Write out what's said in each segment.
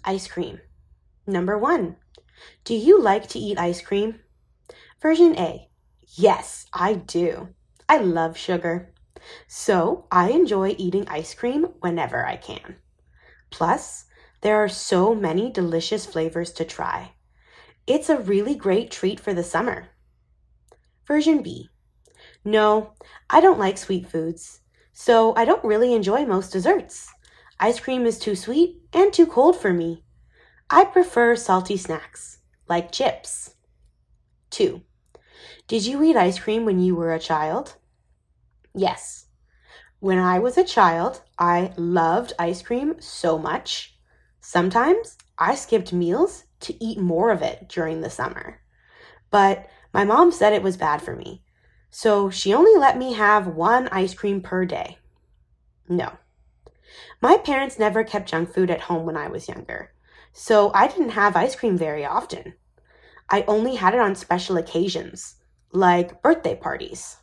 Ice cream. Number 1. Do you like to eat ice cream? Version A. Yes, I do. I love sugar. So I enjoy eating ice cream whenever I can. Plus, there are so many delicious flavors to try. It's a really great treat for the summer. Version B. No, I don't like sweet foods, so I don't really enjoy most desserts. Ice cream is too sweet and too cold for me. I prefer salty snacks, like chips. 2. Did you eat ice cream when you were a child? Yes. When I was a child, I loved ice cream so much. Sometimes I skipped meals to eat more of it during the summer. But my mom said it was bad for me, so she only let me have one ice cream per day. No. My parents never kept junk food at home when I was younger, so I didn't have ice cream very often. I only had it on special occasions, like birthday parties.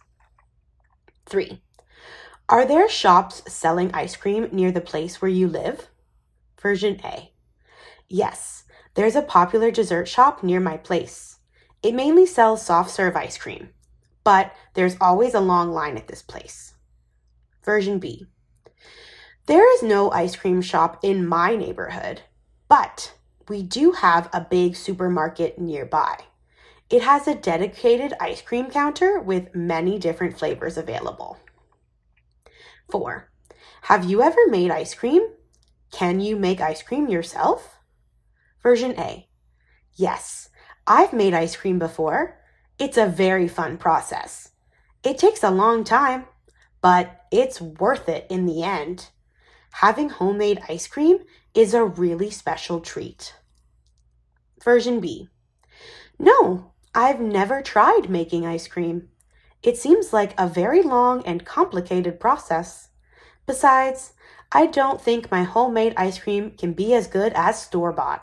3. Are there shops selling ice cream near the place where you live? Version A. Yes, there's a popular dessert shop near my place. It mainly sells soft serve ice cream, but there's always a long line at this place. Version B. There is no ice cream shop in my neighborhood, but we do have a big supermarket nearby. It has a dedicated ice cream counter with many different flavors available. 4. Have you ever made ice cream? Can you make ice cream yourself? Version A. Yes, I've made ice cream before. It's a very fun process. It takes a long time, but it's worth it in the end. Having homemade ice cream is a really special treat. Version B. No, I've never tried making ice cream. It seems like a very long and complicated process. Besides, I don't think my homemade ice cream can be as good as store-bought.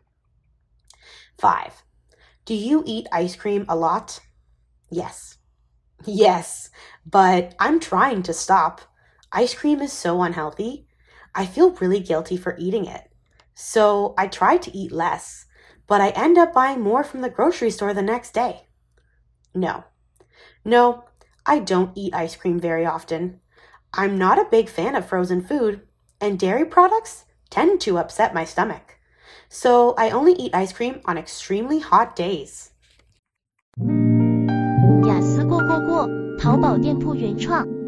5. Do you eat ice cream a lot? Yes. Yes, but I'm trying to stop. Ice cream is so unhealthy. I feel really guilty for eating it. So I try to eat less, but I end up buying more from the grocery store the next day. No. No, I don't eat ice cream very often. I'm not a big fan of frozen food, and dairy products tend to upset my stomach. So I only eat ice cream on extremely hot days. 雅思过，淘宝店铺原创。